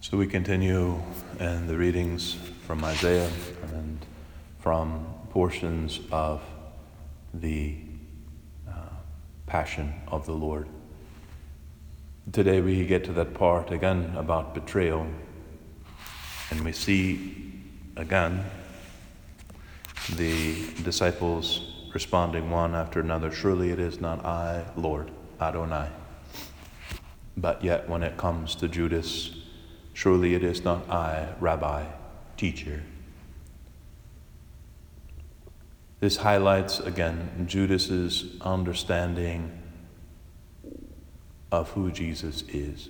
So we continue in the readings from Isaiah and from portions of the Passion of the Lord. Today we get to that part again about betrayal, and we see again the disciples responding one after another, "Surely it is not I, Lord, Adonai." But yet when it comes to Judas, "Surely it is not I, Rabbi, teacher." This highlights again Judas's understanding of who Jesus is,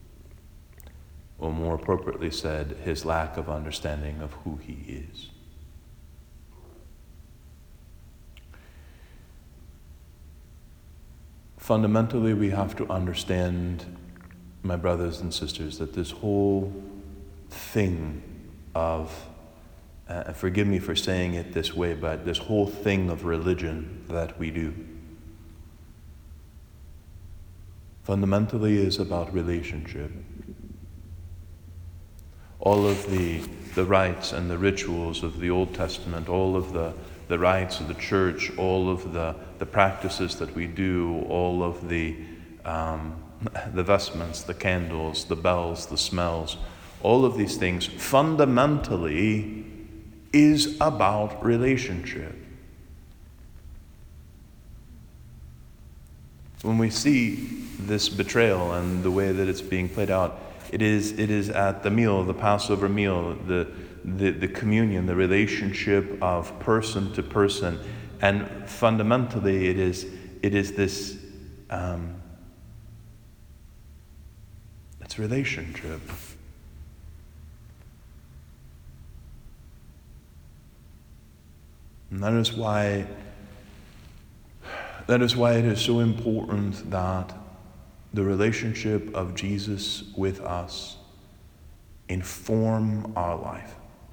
or more appropriately said, his lack of understanding of who he is. Fundamentally, we have to understand, my brothers and sisters, that this whole thing of, forgive me for saying it this way, but this whole thing of religion that we do fundamentally is about relationship. All of the rites and the rituals of the Old Testament, all of the rites of the church, all of the practices that we do, all of the vestments, the candles, the bells, the smells, all of these things fundamentally is about relationship. When we see this betrayal and the way that it's being played out, it is at the meal, the Passover meal, the communion, the relationship of person to person, and fundamentally it is this it's relationship. And that is why it is so important that the relationship of Jesus with us inform our life.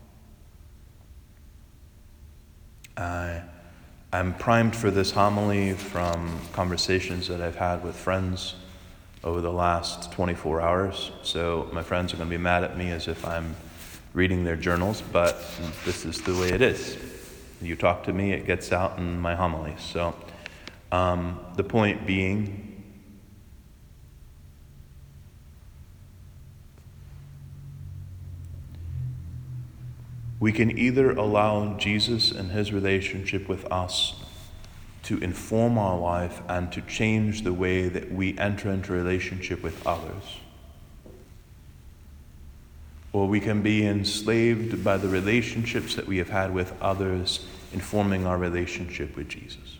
I'm primed for this homily from conversations that I've had with friends over the last 24 hours. So my friends are going to be mad at me as if I'm reading their journals, but this is the way it is. You talk to me, it gets out in my homilies. So the point being, we can either allow Jesus and his relationship with us to inform our life and to change the way that we enter into relationship with others, or we can be enslaved by the relationships that we have had with others, informing our relationship with Jesus.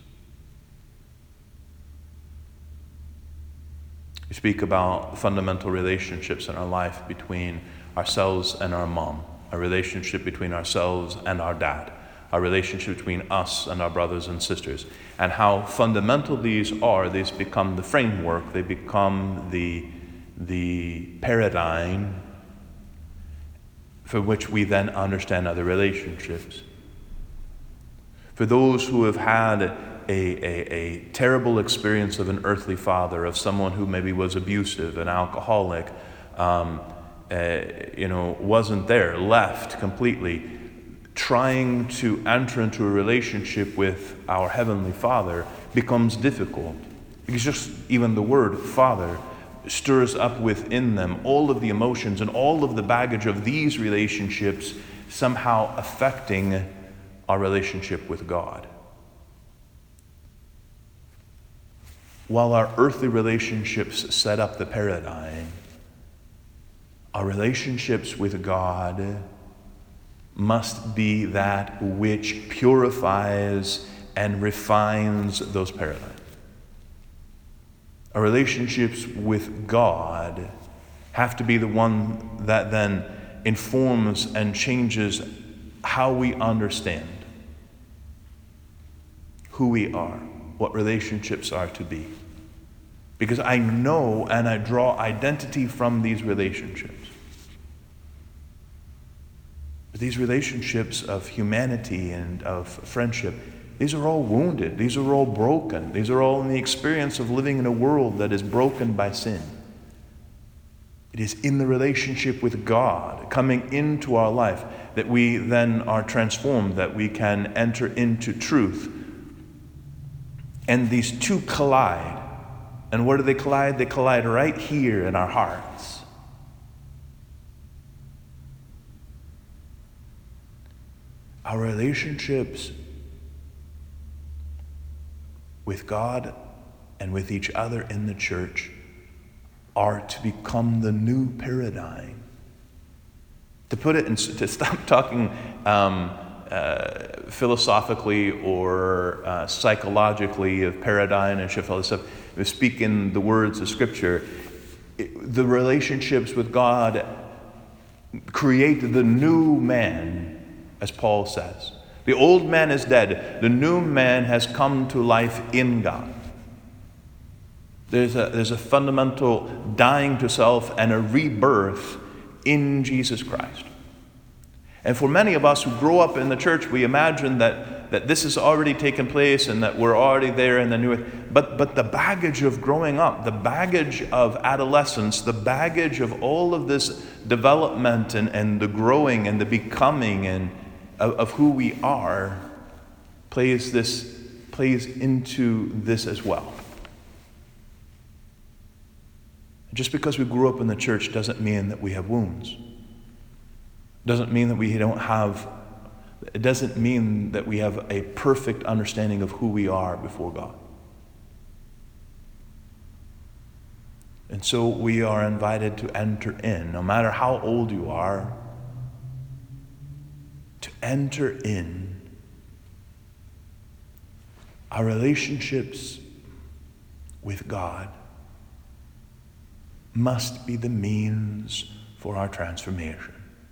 We speak about fundamental relationships in our life between ourselves and our mom, a relationship between ourselves and our dad, a relationship between us and our brothers and sisters, and how fundamental these are. These become the framework, they become the paradigm for which we then understand other relationships. For those who have had a terrible experience of an earthly father, of someone who maybe was abusive, an alcoholic, wasn't there, left completely, trying to enter into a relationship with our Heavenly Father becomes difficult. Because just even the word Father stirs up within them all of the emotions and all of the baggage of these relationships somehow affecting our relationship with God. While our earthly relationships set up the paradigm, our relationships with God must be that which purifies and refines those paradigms. Our relationships with God have to be the one that then informs and changes how we understand who we are, what relationships are to be. Because I know and I draw identity from these relationships. But these relationships of humanity and of friendship, these are all wounded. These are all broken. These are all in the experience of living in a world that is broken by sin. It is in the relationship with God coming into our life that we then are transformed, that we can enter into truth. And these two collide. And where do they collide? They collide right here in our hearts. Our relationships with God and with each other in the church are to become the new paradigm. To put it, to stop talking philosophically or psychologically of paradigm and shift, all this stuff, speak in the words of Scripture, the relationships with God create the new man, as Paul says. The old man is dead. The new man has come to life in God. There's a fundamental dying to self and a rebirth in Jesus Christ. And for many of us who grow up in the church, we imagine that this has already taken place and that we're already there in the new. But the baggage of growing up, the baggage of adolescence, the baggage of all of this development and the growing and the becoming and of who we are plays into this as well. Just because we grew up in the church doesn't mean that we have wounds. Doesn't mean that it doesn't mean that we have a perfect understanding of who we are before God. And so we are invited to enter in, no matter how old you are, to enter in. Our relationships with God must be the means for our transformation.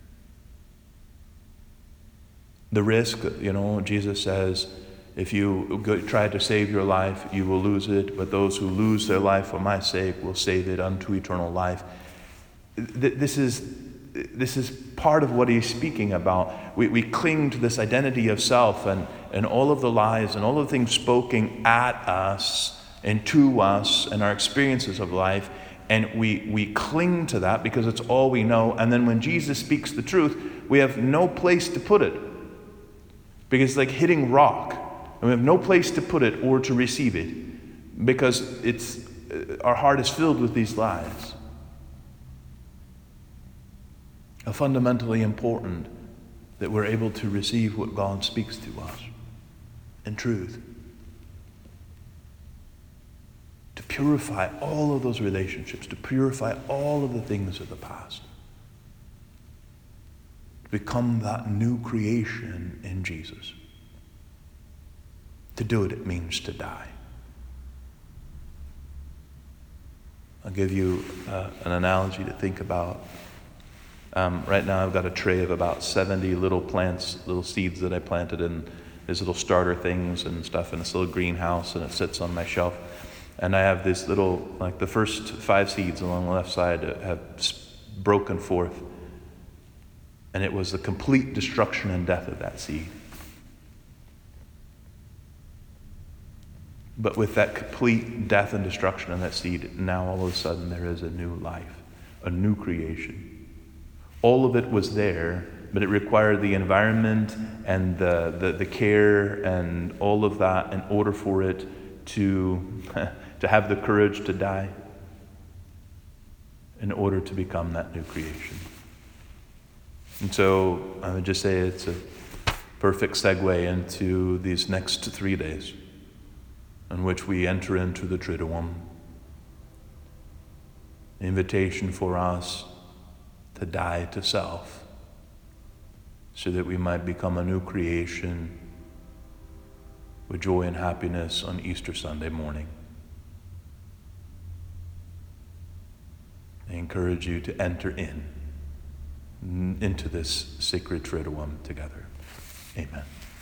The risk, Jesus says, if you try to save your life, you will lose it, but those who lose their life for my sake will save it unto eternal life. This is part of what he's speaking about. We cling to this identity of self and all of the lies and all of the things spoken at us and to us and our experiences of life. And we cling to that because it's all we know. And then when Jesus speaks the truth, we have no place to put it. Because it's like hitting rock. And we have no place to put it or to receive it. Because our heart is filled with these lies. It's fundamentally important that we're able to receive what God speaks to us in truth. To purify all of those relationships, to purify all of the things of the past. To become that new creation in Jesus. To do it means to die. I'll give you an analogy to think about. Right now I've got a tray of about 70 little plants, little seeds that I planted in these little starter things and stuff in this little greenhouse, and it sits on my shelf. And I have this little, like the first 5 seeds along the left side have broken forth. And it was the complete destruction and death of that seed. But with that complete death and destruction of that seed, now all of a sudden there is a new life, a new creation. All of it was there, but it required the environment and the care and all of that in order for it to have the courage to die, in order to become that new creation. And so I would just say it's a perfect segue into these next 3 days in which we enter into the Triduum. The invitation for us to die to self so that we might become a new creation with joy and happiness on Easter Sunday morning. I encourage you to enter into this sacred Triduum together. Amen.